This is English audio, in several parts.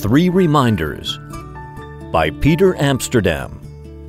3 Reminders by Peter Amsterdam.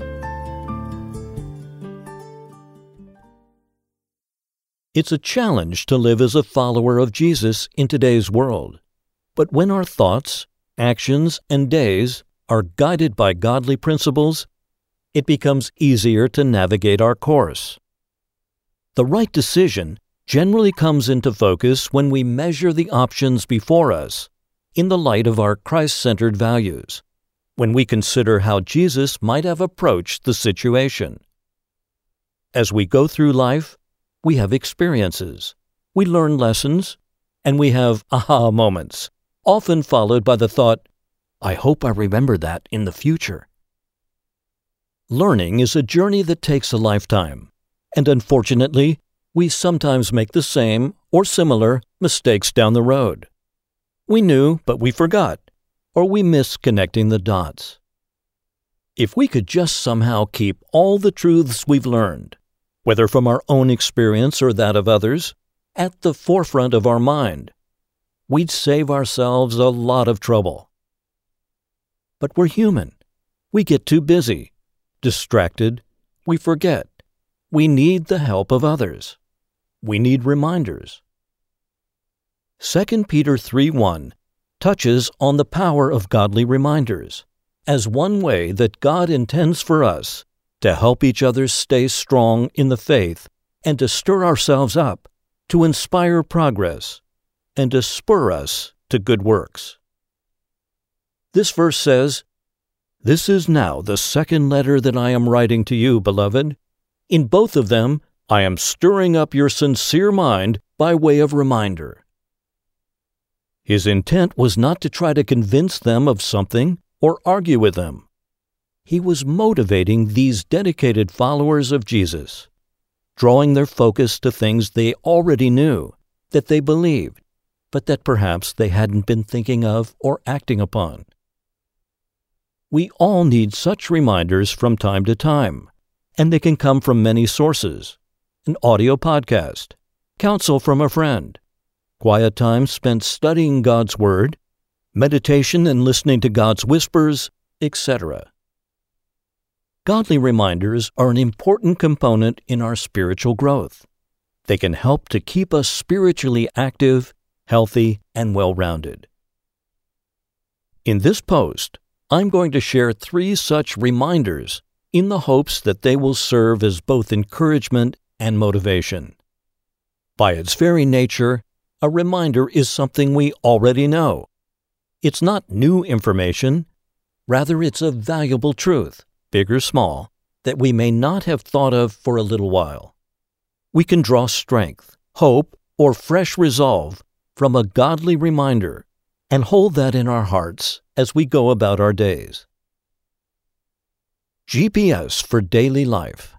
It's a challenge to live as a follower of Jesus in today's world. But when our thoughts, actions, and days are guided by godly principles, it becomes easier to navigate our course. The right decision generally comes into focus when we measure the options before us in the light of our Christ-centered values, when we consider how Jesus might have approached the situation. As we go through life, we have experiences, we learn lessons, and we have aha moments, often followed by the thought, "I hope I remember that in the future." Learning is a journey that takes a lifetime, and unfortunately, we sometimes make the same or similar mistakes down the road. We knew, but we forgot, or we miss connecting the dots. If we could just somehow keep all the truths we've learned, whether from our own experience or that of others, at the forefront of our mind, we'd save ourselves a lot of trouble. But we're human. We get too busy, distracted, we forget. We need the help of others. We need reminders. 2 Peter 3:1 touches on the power of godly reminders as one way that God intends for us to help each other stay strong in the faith and to stir ourselves up, to inspire progress, and to spur us to good works. This verse says, "This is now the second letter that I am writing to you, beloved. In both of them, I am stirring up your sincere mind by way of reminder." His intent was not to try to convince them of something or argue with them. He was motivating these dedicated followers of Jesus, drawing their focus to things they already knew, that they believed, but that perhaps they hadn't been thinking of or acting upon. We all need such reminders from time to time, and they can come from many sources: an audio podcast, counsel from a friend, quiet time spent studying God's Word, meditation and listening to God's whispers, etc. Godly reminders are an important component in our spiritual growth. They can help to keep us spiritually active, healthy, and well-rounded. In this post, I'm going to share 3 such reminders in the hopes that they will serve as both encouragement and motivation. By its very nature, a reminder is something we already know. It's not new information, rather it's a valuable truth, big or small, that we may not have thought of for a little while. We can draw strength, hope, or fresh resolve from a godly reminder and hold that in our hearts as we go about our days. GPS for daily life.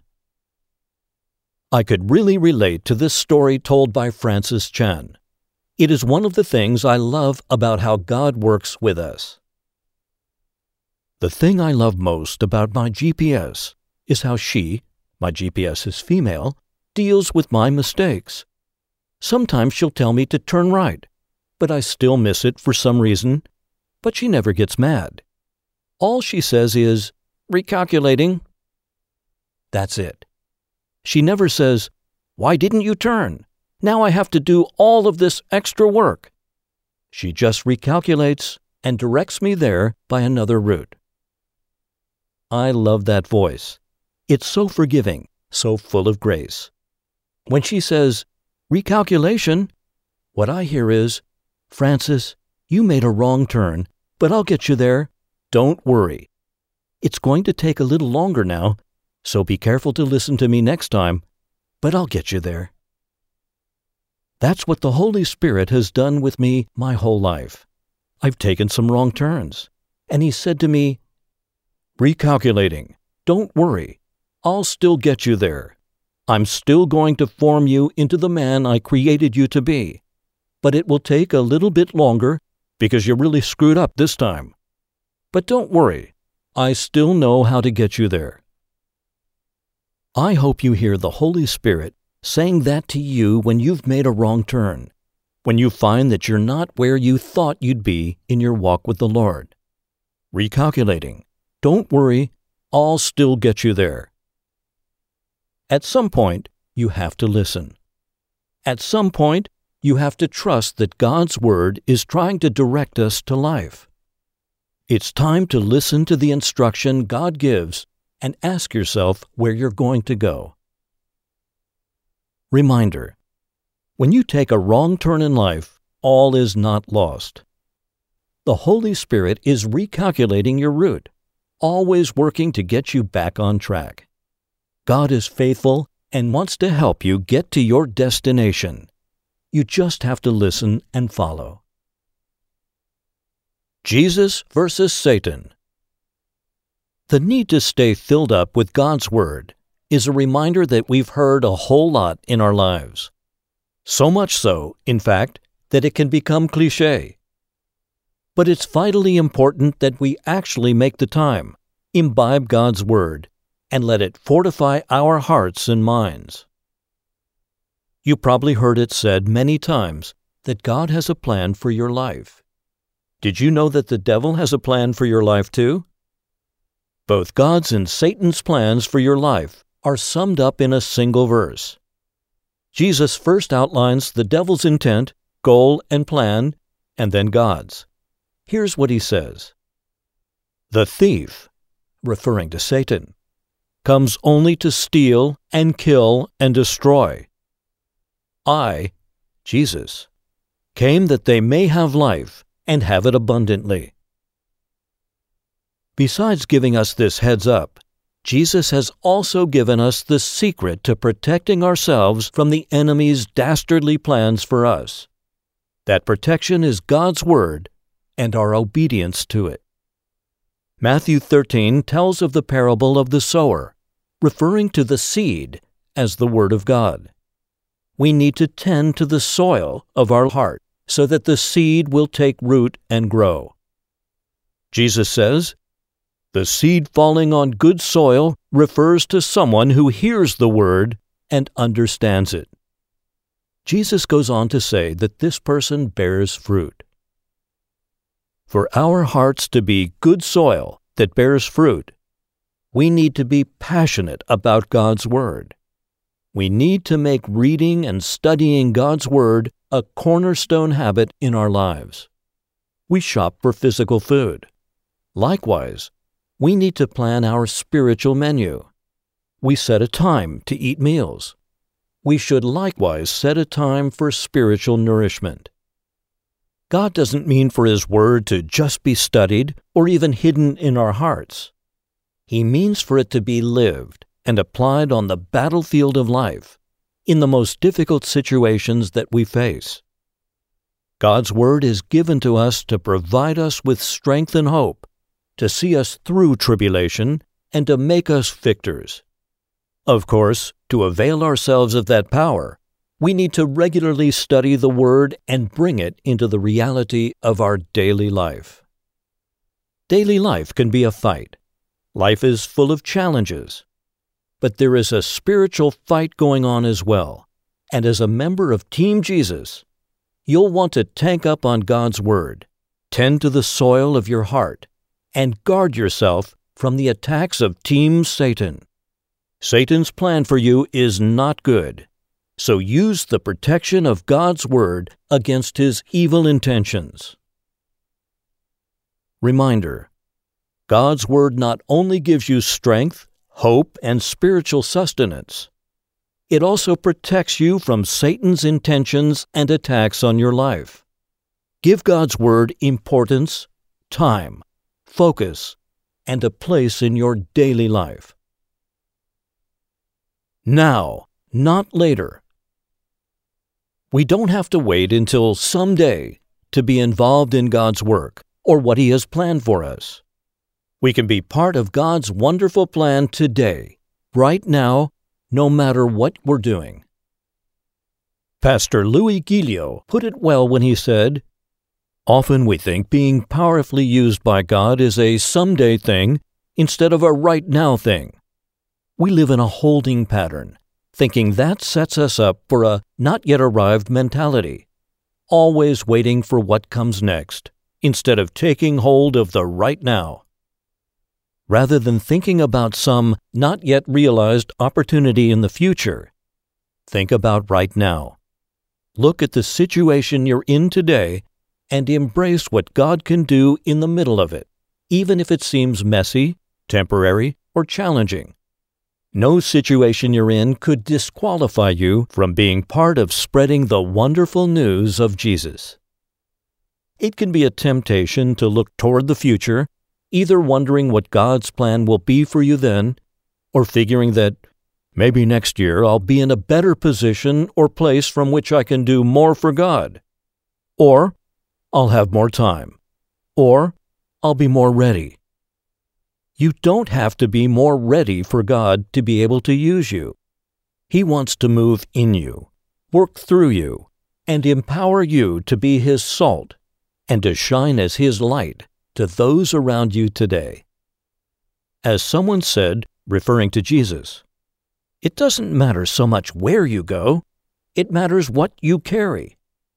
I could really relate to this story told by Francis Chan. It is one of the things I love about how God works with us. The thing I love most about my GPS is how my GPS is female, deals with my mistakes. Sometimes she'll tell me to turn right, but I still miss it for some reason, but she never gets mad. All she says is, "Recalculating." That's it. She never says, "Why didn't you turn? Now I have to do all of this extra work." She just recalculates and directs me there by another route. I love that voice. It's so forgiving, so full of grace. When she says, "Recalculation," what I hear is, "Francis, you made a wrong turn, but I'll get you there. Don't worry. It's going to take a little longer now, so be careful to listen to me next time, but I'll get you there." That's what the Holy Spirit has done with me my whole life. I've taken some wrong turns, and He said to me, "Recalculating, don't worry. I'll still get you there. I'm still going to form you into the man I created you to be, but it will take a little bit longer because you really screwed up this time. But don't worry, I still know how to get you there." I hope you hear the Holy Spirit saying that to you when you've made a wrong turn, when you find that you're not where you thought you'd be in your walk with the Lord. Recalculating. Don't worry, I'll still get you there. At some point, you have to listen. At some point, you have to trust that God's Word is trying to direct us to life. It's time to listen to the instruction God gives and ask yourself where you're going to go. Reminder: when you take a wrong turn in life, all is not lost. The Holy Spirit is recalculating your route, always working to get you back on track. God is faithful and wants to help you get to your destination. You just have to listen and follow. Jesus versus Satan. The need to stay filled up with God's Word is a reminder that we've heard a whole lot in our lives. So much so, in fact, that it can become cliché. But it's vitally important that we actually make the time, imbibe God's Word, and let it fortify our hearts and minds. You probably heard it said many times that God has a plan for your life. Did you know that the devil has a plan for your life too? Both God's and Satan's plans for your life are summed up in a single verse. Jesus first outlines the devil's intent, goal, and plan, and then God's. Here's what he says. "The thief," referring to Satan, "comes only to steal and kill and destroy. I, Jesus, came that they may have life and have it abundantly." Besides giving us this heads up, Jesus has also given us the secret to protecting ourselves from the enemy's dastardly plans for us. That protection is God's Word and our obedience to it. Matthew 13 tells of the parable of the sower, referring to the seed as the Word of God. We need to tend to the soil of our heart so that the seed will take root and grow. Jesus says, "The seed falling on good soil refers to someone who hears the Word and understands it." Jesus goes on to say that this person bears fruit. For our hearts to be good soil that bears fruit, we need to be passionate about God's Word. We need to make reading and studying God's Word a cornerstone habit in our lives. We shop for physical food. Likewise, we need to plan our spiritual menu. We set a time to eat meals. We should likewise set a time for spiritual nourishment. God doesn't mean for His Word to just be studied or even hidden in our hearts. He means for it to be lived and applied on the battlefield of life, in the most difficult situations that we face. God's Word is given to us to provide us with strength and hope, to see us through tribulation, and to make us victors. Of course, to avail ourselves of that power, we need to regularly study the Word and bring it into the reality of our daily life. Daily life can be a fight. Life is full of challenges. But there is a spiritual fight going on as well, and as a member of Team Jesus, you'll want to tank up on God's Word, tend to the soil of your heart, and guard yourself from the attacks of Team Satan. Satan's plan for you is not good, so use the protection of God's Word against his evil intentions. Reminder: God's Word not only gives you strength, hope, and spiritual sustenance, it also protects you from Satan's intentions and attacks on your life. Give God's Word importance, time, focus, and a place in your daily life. Now, not later. We don't have to wait until someday to be involved in God's work or what He has planned for us. We can be part of God's wonderful plan today, right now, no matter what we're doing. Pastor Louis Giglio put it well when he said, "Often we think being powerfully used by God is a someday thing instead of a right now thing. We live in a holding pattern, thinking that sets us up for a not yet arrived mentality. always waiting for what comes next, instead of taking hold of the right now. Rather than thinking about some not yet realized opportunity in the future, think about right now. Look at the situation you're in today and embrace what God can do in the middle of it, even if it seems messy, temporary, or challenging. No situation you're in could disqualify you from being part of spreading the wonderful news of Jesus. It can be a temptation to look toward the future, either wondering what God's plan will be for you then, or figuring that maybe next year I'll be in a better position or place from which I can do more for God. Or I'll have more time. Or I'll be more ready. You don't have to be more ready for God to be able to use you. He wants to move in you, work through you, and empower you to be His salt and to shine as His light to those around you today. As someone said, referring to Jesus, it doesn't matter so much where you go, it matters what you carry.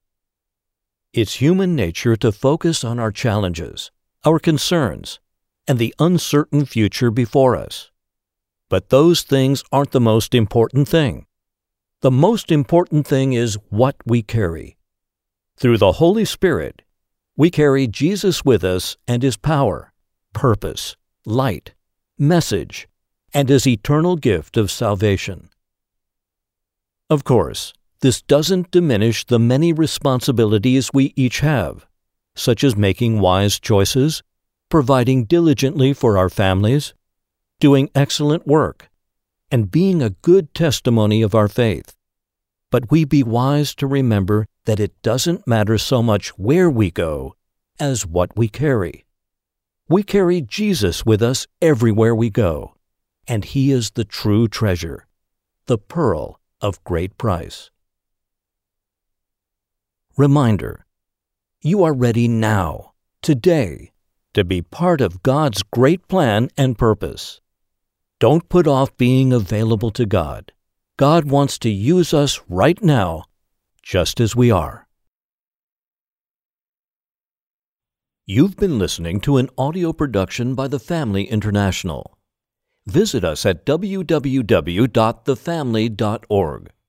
It's human nature to focus on our challenges, our concerns, and the uncertain future before us. But those things aren't the most important thing. The most important thing is what we carry. Through the Holy Spirit, we carry Jesus with us and His power, purpose, light, message, and His eternal gift of salvation. Of course, this doesn't diminish the many responsibilities we each have, such as making wise choices, providing diligently for our families, doing excellent work, and being a good testimony of our faith. But we be wise to remember that it doesn't matter so much where we go as what we carry. We carry Jesus with us everywhere we go, and He is the true treasure, the pearl of great price. Reminder: you are ready now, today, to be part of God's great plan and purpose. Don't put off being available to God. God wants to use us right now, just as we are. You've been listening to an audio production by The Family International. Visit us at www.thefamily.org.